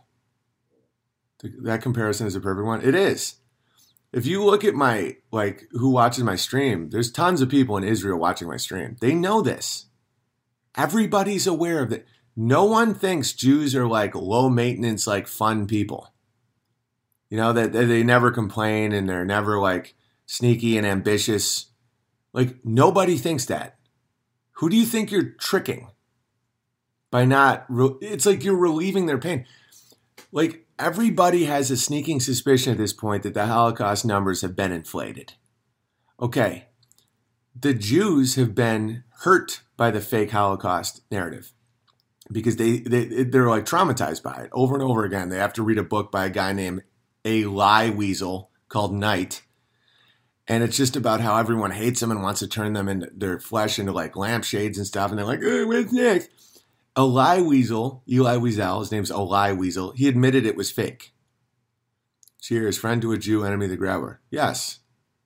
That comparison is a perfect one. It is. If you look at who watches my stream, there's tons of people in Israel watching my stream. They know this. Everybody's aware of it. No one thinks Jews are like low maintenance, like fun people. That they never complain and they're never like sneaky and ambitious. Like, nobody thinks that. Who do you think you're tricking by not? It's like you're relieving their pain. Like, everybody has a sneaking suspicion at this point that the Holocaust numbers have been inflated. Okay, the Jews have been hurt by the fake Holocaust narrative because they're like traumatized by it over and over again. They have to read a book by a guy named A. Lie Weasel called Night. And it's just about how everyone hates them and wants to turn them into their flesh into like lampshades and stuff. And they're like, oh, what's next? Eli Wiesel, his name's Eli Wiesel, he admitted it was fake. Cheers, friend to a Jew, enemy of the grabbler. Yes.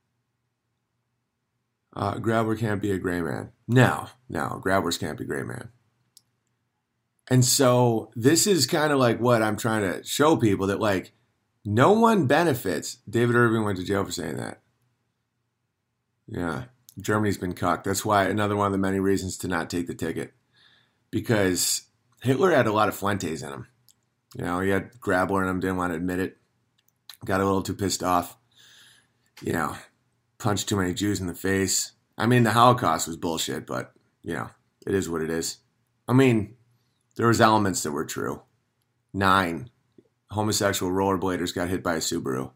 Grabbler can't be a gray man. No, grabblers can't be gray man. And so this is kind of like what I'm trying to show people, that like no one benefits. David Irving went to jail for saying that. Yeah, Germany's been cucked. That's why another one of the many reasons to not take the ticket. Because Hitler had a lot of Fuentes in him. He had grabbler in him, didn't want to admit it. Got a little too pissed off. Punched too many Jews in the face. I mean, the Holocaust was bullshit, but, it is what it is. I mean, there was elements that were true. 9 homosexual rollerbladers got hit by a Subaru.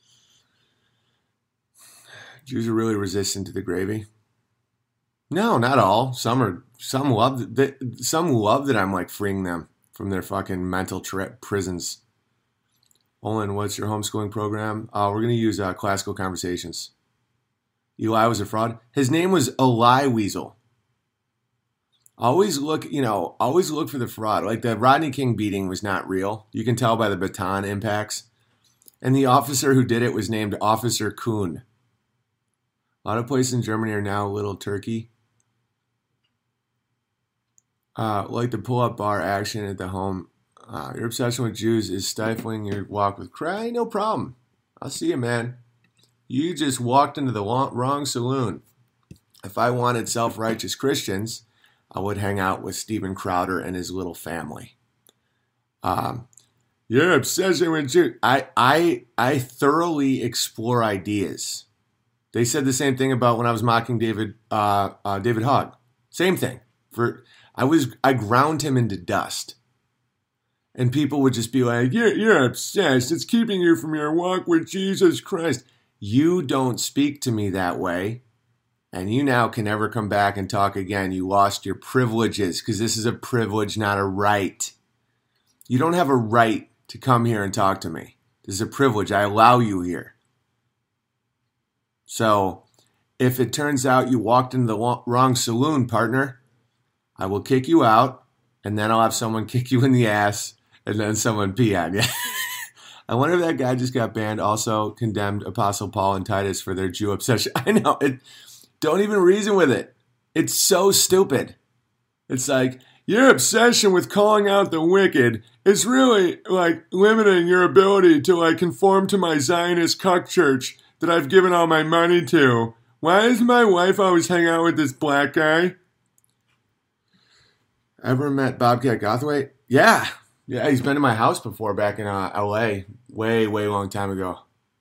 Jews are really resistant to the gravy. No, not all. Some love that I'm like freeing them from their fucking mental prisons. Olin, what's your homeschooling program? We're going to use Classical Conversations. Eli was a fraud. His name was Eli Weasel. Always look for the fraud. Like the Rodney King beating was not real. You can tell by the baton impacts. And the officer who did it was named Officer Kuhn. A lot of places in Germany are now Little Turkey. Like the pull-up bar action at the home. Your obsession with Jews is stifling your walk with Christ. No problem. I'll see you, man. You just walked into the wrong saloon. If I wanted self-righteous Christians, I would hang out with Steven Crowder and his little family. Your obsession with Jews. I thoroughly explore ideas. They said the same thing about when I was mocking David Hogg. Same thing. I ground him into dust. And people would just be like, you're obsessed. It's keeping you from your walk with Jesus Christ. You don't speak to me that way. And you now can never come back and talk again. You lost your privileges because this is a privilege, not a right. You don't have a right to come here and talk to me. This is a privilege. I allow you here. So if it turns out you walked into the wrong saloon, partner, I will kick you out, and then I'll have someone kick you in the ass, and then someone pee on you. I wonder if that guy just got banned also condemned Apostle Paul and Titus for their Jew obsession. I know. Don't even reason with it. It's so stupid. It's like, your obsession with calling out the wicked is really like limiting your ability to like conform to my Zionist cuck church that I've given all my money to. Why does my wife always hang out with this black guy? Ever met Bobcat Gothwaite? Yeah, he's been to my house before back in L.A. way long time ago.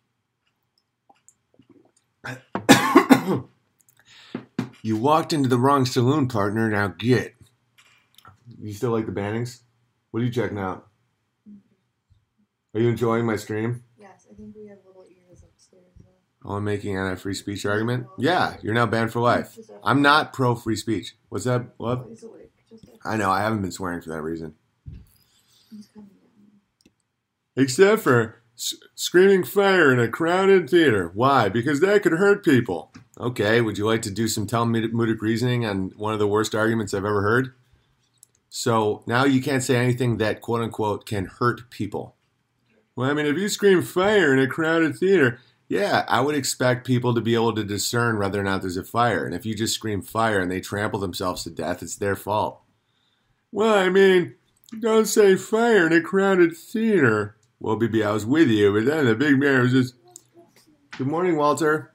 You walked into the wrong saloon, partner. Now get. You still like the Bannings? What are you checking out? Are you enjoying my stream? Yes, I think we have little ears upstairs. Oh, I'm making an anti-free speech argument? Yeah, you're now banned for life. I'm not pro-free speech. What's that? What? I know, I haven't been swearing for that reason. Except for screaming fire in a crowded theater. Why? Because that could hurt people. Okay, would you like to do some Talmudic reasoning on one of the worst arguments I've ever heard? So now you can't say anything that, quote unquote, can hurt people. Well, I mean, if you scream fire in a crowded theater, yeah, I would expect people to be able to discern whether or not there's a fire. And if you just scream fire and they trample themselves to death, it's their fault. Well, I mean, don't say fire in a crowded theater. Well, BB, I was with you, but then the big man was just, good morning, Walter.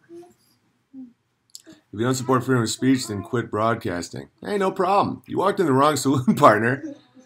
If you don't support freedom of speech, then quit broadcasting. Hey, no problem. You walked in the wrong saloon, partner.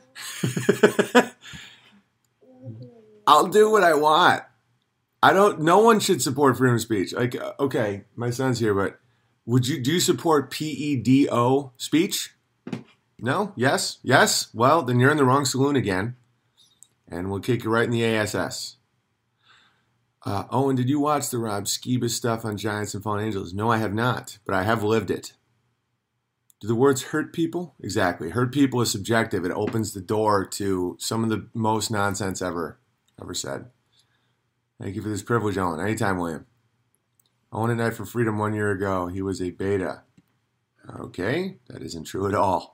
I'll do what I want. No one should support freedom of speech. Like, okay, my son's here, but do you support PEDO speech? No? Yes? Yes? Well, then you're in the wrong saloon again. And we'll kick you right in the ASS. Owen, did you watch the Rob Skiba stuff on Giants and Fallen Angels? No, I have not, but I have lived it. Do the words hurt people? Exactly. Hurt people is subjective. It opens the door to some of the most nonsense ever said. Thank you for this privilege, Owen. Anytime, William. Owen and I for Freedom 1 year ago. He was a beta. Okay, that isn't true at all.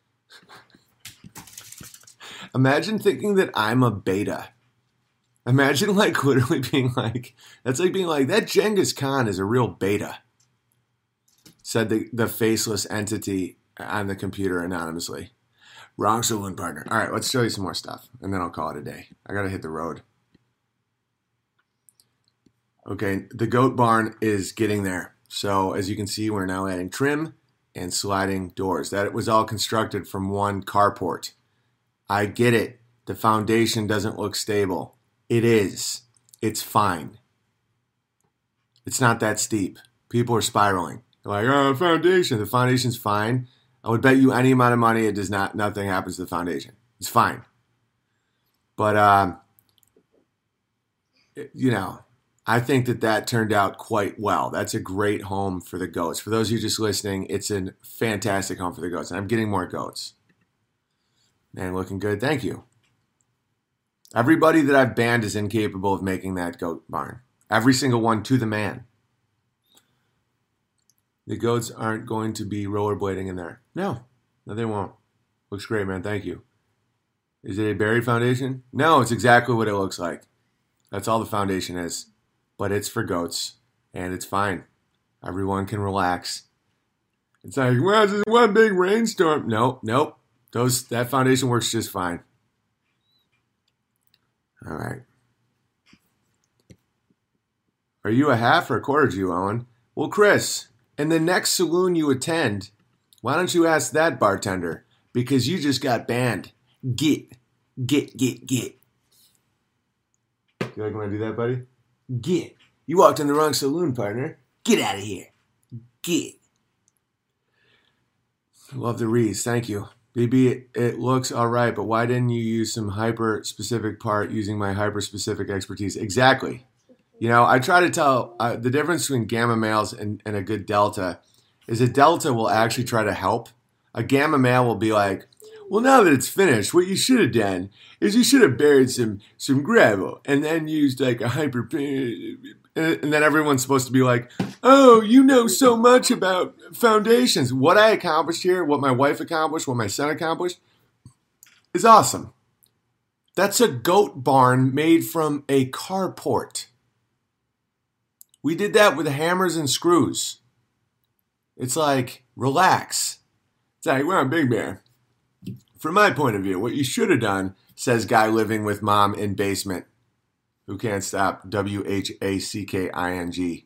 Imagine thinking that I'm a beta. Imagine like literally being like, that's like being like, that Genghis Khan is a real beta, said the faceless entity on the computer anonymously. Wrong saloon, partner. All right, let's show you some more stuff, and then I'll call it a day. I got to hit the road. Okay, the goat barn is getting there. So as you can see, we're now adding trim and sliding doors. That was all constructed from one carport. I get it. The foundation doesn't look stable. It is. It's fine. It's not that steep. People are spiraling. They're like, oh, the foundation's fine. I would bet you any amount of money nothing happens to the foundation. It's fine. But, I think that turned out quite well. That's a great home for the goats. For those of you just listening, it's a fantastic home for the goats. And I'm getting more goats. Man, looking good. Thank you. Everybody that I've banned is incapable of making that goat barn. Every single one to the man. The goats aren't going to be rollerblading in there. No, they won't. Looks great, man. Thank you. Is it a buried foundation? No, it's exactly what it looks like. That's all the foundation is. But it's for goats, and it's fine. Everyone can relax. It's like, well, it's just one big rainstorm. Nope. That foundation works just fine. All right. Are you a half or a quarter Jew, Owen? Well, Chris, in the next saloon you attend, why don't you ask that bartender? Because you just got banned. Get. You like when I do that, buddy? Get. You walked in the wrong saloon, partner. Get out of here. Get. Love the Rees. Thank you. BB, it looks all right, but why didn't you use some hyper-specific part using my hyper-specific expertise? Exactly. I try to tell the difference between gamma males and a good delta is a delta will actually try to help. A gamma male will be like, Well, now that it's finished, what you should have done is you should have buried some gravel and then used like a hyper, and then everyone's supposed to be like, oh, you know so much about foundations. What I accomplished here, what my wife accomplished, what my son accomplished is awesome. That's a goat barn made from a carport. We did that with hammers and screws. It's like, relax. It's like, we're on Big Bear. From my point of view, what you should have done, says guy living with mom in basement who can't stop, WHACKING.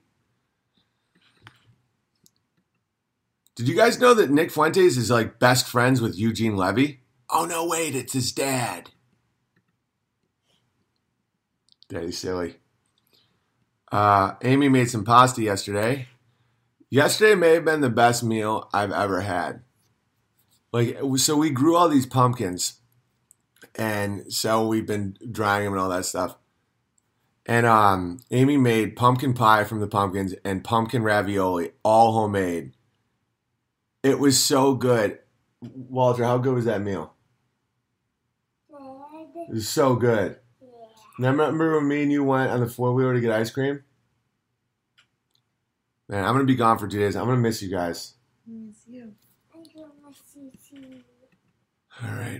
Did you guys know that Nick Fuentes is like best friends with Eugene Levy? Oh, no, wait, it's his dad. Daddy's silly. Amy made some pasta yesterday. Yesterday may have been the best meal I've ever had. Like, so we grew all these pumpkins, and so we've been drying them and all that stuff. And Amy made pumpkin pie from the pumpkins and pumpkin ravioli, all homemade. It was so good. Walter, how good was that meal? It was so good. Now, remember when me and you went on the four-wheeler to get ice cream? Man, I'm going to be gone for 2 days. I'm going to miss you guys. I miss you. I don't miss you too. All right.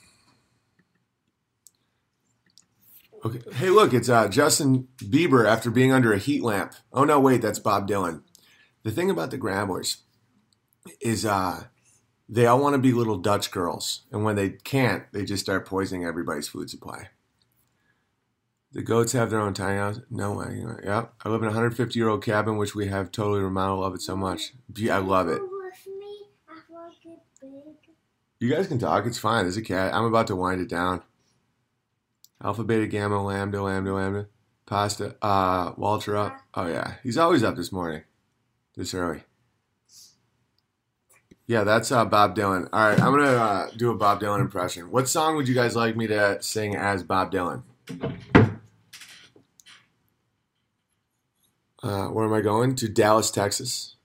Okay. Hey, look, it's Justin Bieber after being under a heat lamp. Oh, no, wait, that's Bob Dylan. The thing about the Grabblers is they all want to be little Dutch girls. And when they can't, they just start poisoning everybody's food supply. The goats have their own tiny house? No way. Yep. I live in a 150-year-old cabin, which we have totally remodeled. Love it so much. I love it. You guys can talk. It's fine. There's a cat. I'm about to wind it down. Alpha, beta, gamma, lambda. Pasta. Walter up. Oh, yeah. He's always up this morning. This early. Yeah, that's Bob Dylan. All right. I'm going to do a Bob Dylan impression. What song would you guys like me to sing as Bob Dylan? Where am I going? To Dallas, Texas.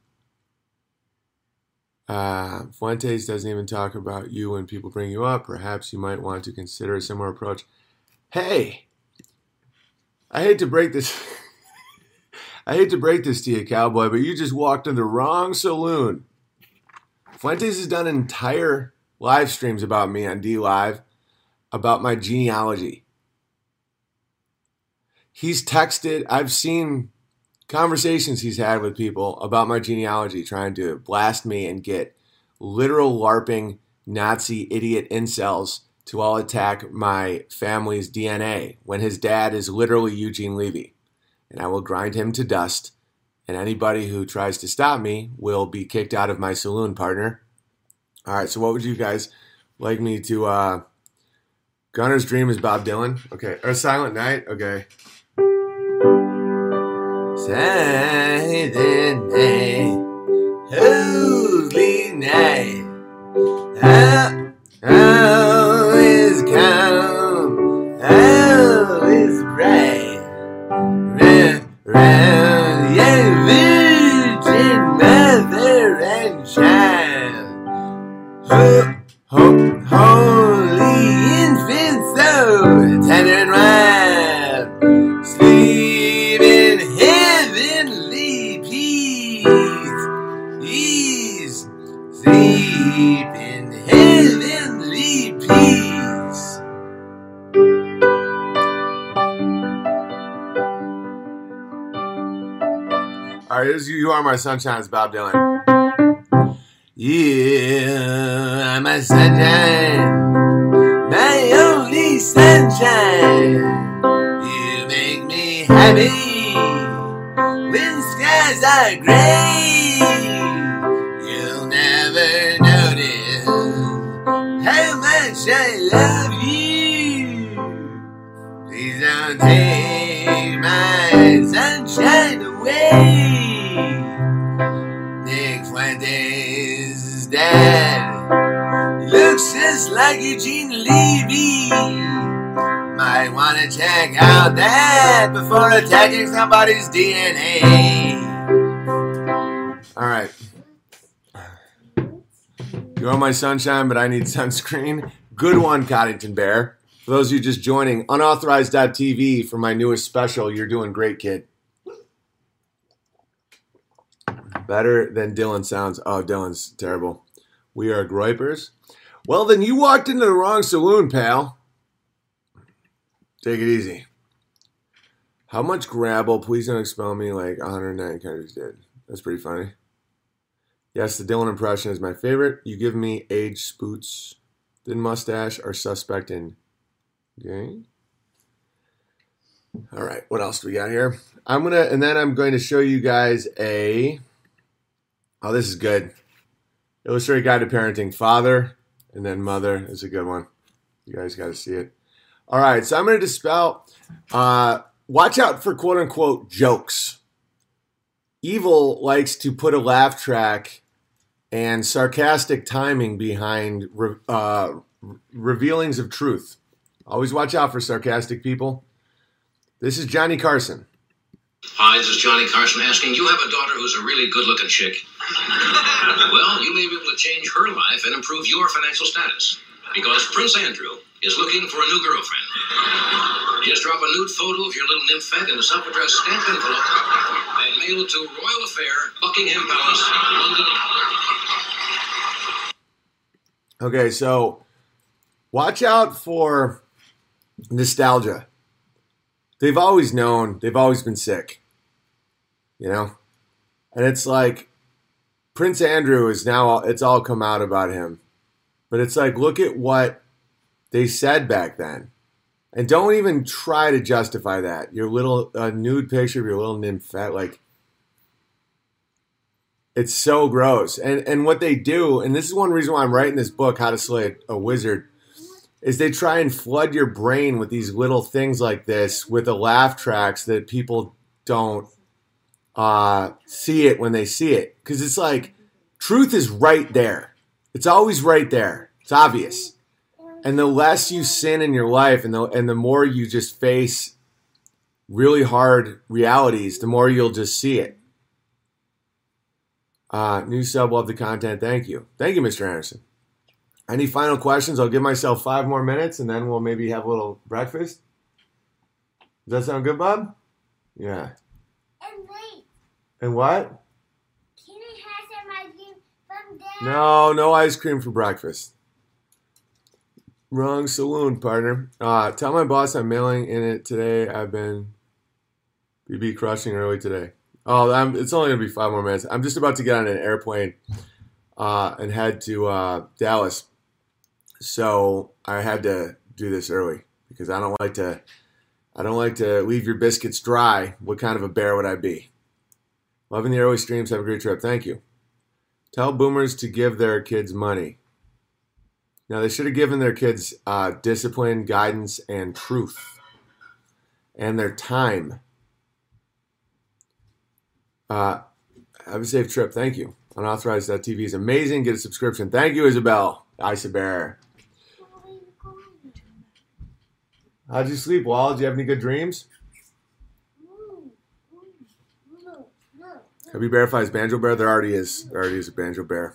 Fuentes doesn't even talk about you when people bring you up. Perhaps you might want to consider a similar approach. Hey, I hate to break this. I hate to break this to you, cowboy, but you just walked in the wrong saloon. Fuentes has done entire live streams about me on D Live about my genealogy. He's texted. I've seen conversations he's had with people about my genealogy, trying to blast me and get literal LARPing Nazi idiot incels to all attack my family's DNA when his dad is literally Eugene Levy. And I will grind him to dust, and anybody who tries to stop me will be kicked out of my saloon, partner. All right, so what would you guys like me to... Gunner's Dream is Bob Dylan? Okay. Or Silent Night? Okay. Silent night, holy night, all is calm, all is bright, round your virgin mother and child, holy infant soul, tender and wild, sleep in heavenly peace, sleep in heavenly peace. All right, You Are My Sunshine is Bob Dylan. You are my sunshine, my only sunshine. You make me happy when skies are gray. You'll never notice how much I love you. Please don't take my sunshine away. Nick Fuentes' dad looks just like Eugene Levy. Might want to check out that before attacking somebody's DNA. All right. You You're my sunshine, but I need sunscreen. Good one, Coddington Bear. For those of you just joining, unauthorized.tv for my newest special. You're doing great, kid. Better than Dylan sounds. Oh, Dylan's terrible. We are groypers. Well, then you walked into the wrong saloon, pal. Take it easy. How much grabble? Please don't expel me like 109 countries did. That's pretty funny. Yes, the Dylan impression is my favorite. You give me age spoots. Thin mustache are suspect in gang. All right, what else do we got here? I'm going to show you guys a. Oh, this is good. Illustrated Guide to Parenting. Father and then mother is a good one. You guys got to see it. All right, so I'm going to dispel. Watch out for quote unquote jokes. Evil likes to put a laugh track and sarcastic timing behind revealings of truth. Always watch out for sarcastic people. This is Johnny Carson. Hi, this is Johnny Carson asking, you have a daughter who's a really good-looking chick. Well, you may be able to change her life and improve your financial status. Because Prince Andrew is looking for a new girlfriend. Just drop a nude photo of your little nymphette in a self-addressed stamped envelope and mail it to Royal Affair, Buckingham Palace, London. Okay, so watch out for nostalgia. They've always known, they've always been sick, you know? And it's like Prince Andrew is now, it's all come out about him. But it's like, look at what they said back then. And don't even try to justify that. Your little nude picture of your little nymphette, like, it's so gross. And what they do, and this is one reason why I'm writing this book, How to Slay a Wizard, is they try and flood your brain with these little things like this with the laugh tracks that people don't see it when they see it. Because it's like, truth is right there. It's always right there. It's obvious. And the less you sin in your life and the more you just face really hard realities, the more you'll just see it. New sub, love the content. Thank you. Thank you, Mr. Anderson. Any final questions? I'll give myself 5 more minutes and then we'll maybe have a little breakfast. Does that sound good, Bob? Yeah. And wait, And what? can I have some ice cream from Dad? No ice cream for breakfast. Wrong saloon, partner. Tell my boss I'm mailing in it today. I've been BB crushing early today. Oh, it's only going to be 5 more minutes. I'm just about to get on an airplane and head to Dallas. So I had to do this early because I don't like to leave your biscuits dry. What kind of a bear would I be? Loving the early streams. Have a great trip. Thank you. Tell boomers to give their kids money. Now, they should have given their kids discipline, guidance, and truth. And their time. Have a safe trip. Thank you. Unauthorized.tv is amazing. Get a subscription. Thank you, Isabel. Isa Bear. How'd you sleep, Wall? Did you have any good dreams? Happy Bearifies Banjo Bear? There already is. There already is a Banjo Bear.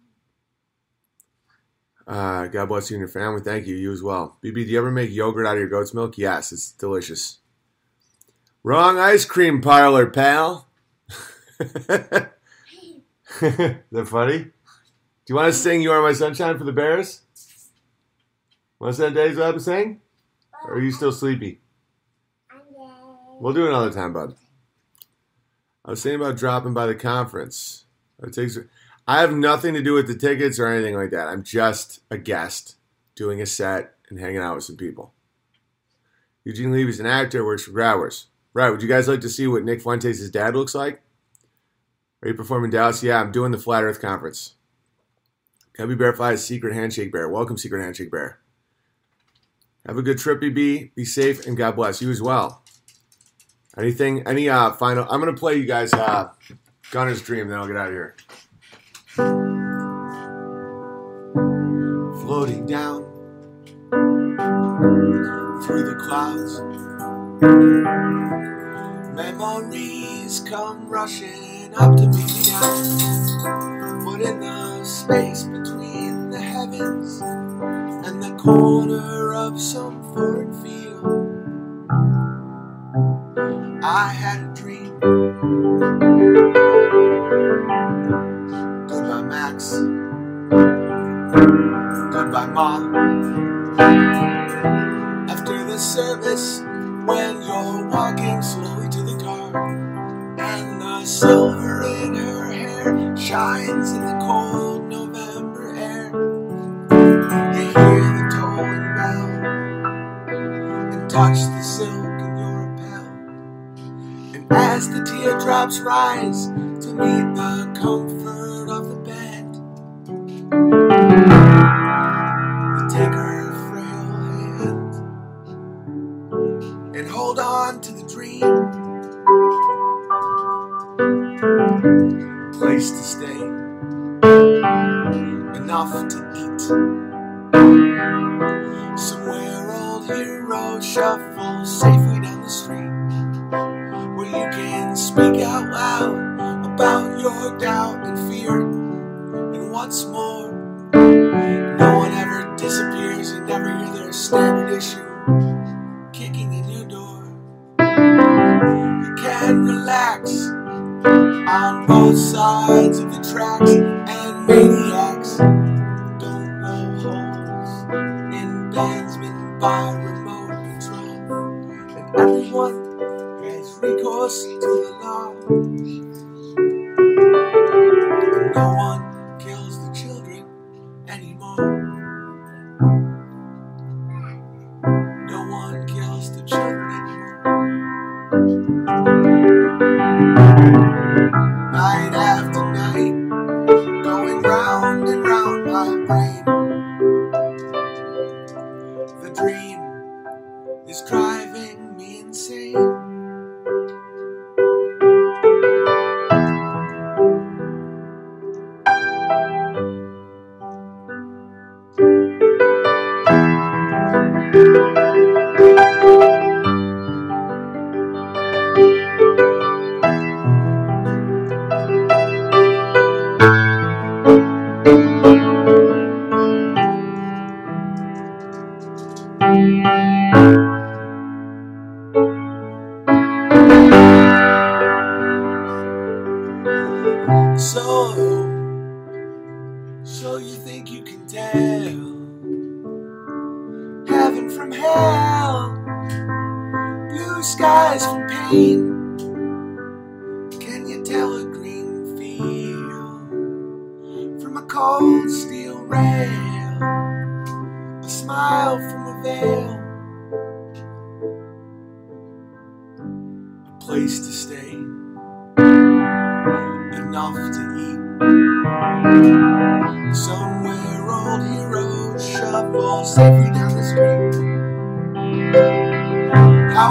God bless you and your family. Thank you. You as well. BB, do you ever make yogurt out of your goat's milk? Yes, it's delicious. Wrong ice cream parlor, pal. Is that funny? Do you want to sing You Are My Sunshine for the Bears? Want to send days up and sing? Or are you still sleepy? We'll do it another time, bud. I was saying about dropping by the conference. I have nothing to do with the tickets or anything like that. I'm just a guest doing a set and hanging out with some people. Eugene Levy's an actor, works for Growers. Right, would you guys like to see what Nick Fuentes' dad looks like? Are you performing in Dallas? Yeah, I'm doing the Flat Earth Conference. Cubby Bear Flies, Secret Handshake Bear. Welcome, Secret Handshake Bear. Have a good trip, BB. Be safe, and God bless you as well. Any final? I'm going to play you guys Gunner's Dream, then I'll get out of here. Floating down through the clouds, memories come rushing up to meet me now. But in the space between heavens and the corner of some foreign field. I had a dream. Goodbye, Max. Goodbye, Mom. After the service, when you're walking slowly to the car, and the silver in her hair shines in the cold November air, you hear the tolling bell and touch the silk in your lapel. And as the teardrops rise to meet the comfort of the bed, you take her frail hand and hold on to the dream. Place to stay, enough to eat. Somewhere old heroes shuffle safely down the street, where you can speak out loud about your doubt and fear. And what's more, no one ever disappears. You never hear their standard issue kicking in your door. You can relax on both sides of the tracks, and maniacs don't blow holes in bandsmen by remote control. And everyone has recourse to the law, and no one kills the children anymore. No one kills the children anymore. Night after night, going round and round my brain. The dream is driving me insane. So you think you can tell heaven from hell, blue skies from pain? Can you tell a green field from a cold steel rail, a smile from a veil, a place to stay, enough to eat? Somewhere old heroes shuffle safely down the street. How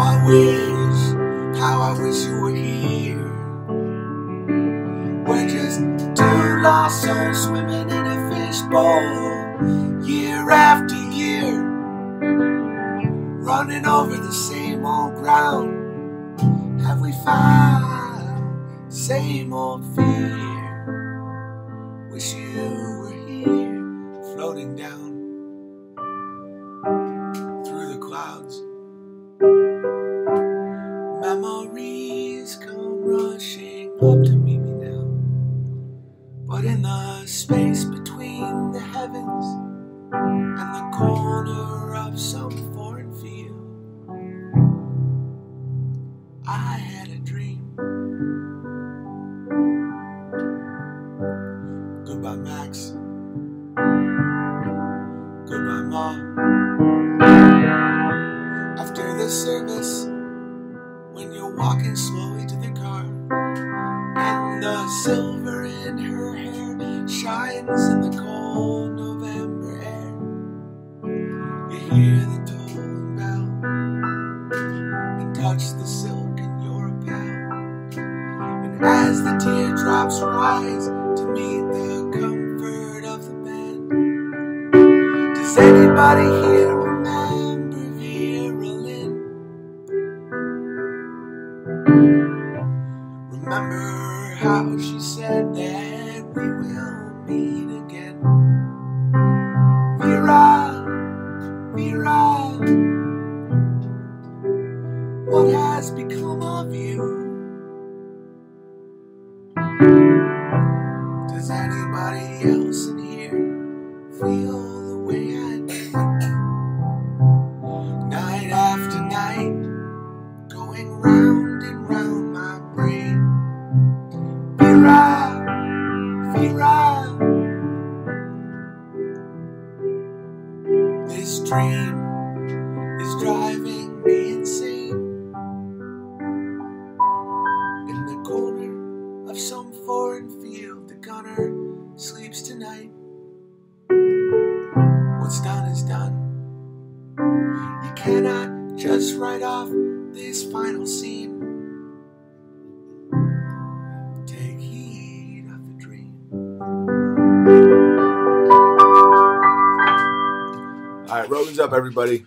I wish you were here. We're just two lost souls swimming in a fishbowl, year after year, running over the same old ground. Have we found same old fear? Wish you were here, floating down through the clouds. Memories come rushing up to meet me now, but in the space between the heavens and the corner of some foreign field, I had a dream. Goodbye, Max. Goodbye, Ma. After the service, when you're walking slowly to the car, and the silver in her hair shines in the cold November air, you hear the tolling bell and touch the silk in your lapel. And as the teardrops rise to meet the comfort of the bed, does anybody here remember Vera Lynn? Remember how she said that we will meet again? what has become of you? Does anybody else in here feel the way I do? Night after night, going round and round my brain. Vera, Vera, this dream is driving me insane. In the corner of some foreign field, the gunner sleeps tonight. What's done is done. You cannot just write off this final scene. Take heed of the dream. All right, Rogan's up, everybody.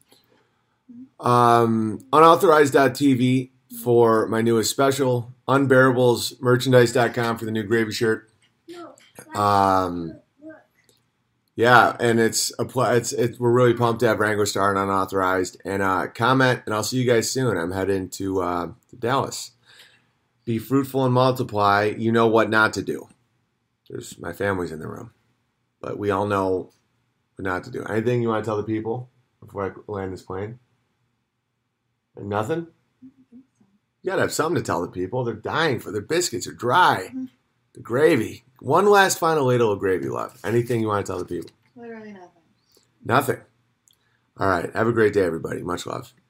Unauthorized.tv for my newest special. Unbearablesmerchandise.com for the new gravy shirt. Yeah, and we're really pumped to have Wrangler Star and Unauthorized. And comment, and I'll see you guys soon. I'm heading to Dallas. Be fruitful and multiply. You know what not to do. My family's in the room, but we all know what not to do. Anything you want to tell the people before I land this plane? Nothing? You gotta have something to tell the people. They're dying for their biscuits. Are dry. The gravy. One last final ladle of gravy left. Anything you want to tell the people? Literally nothing. Nothing. All right. Have a great day, everybody. Much love.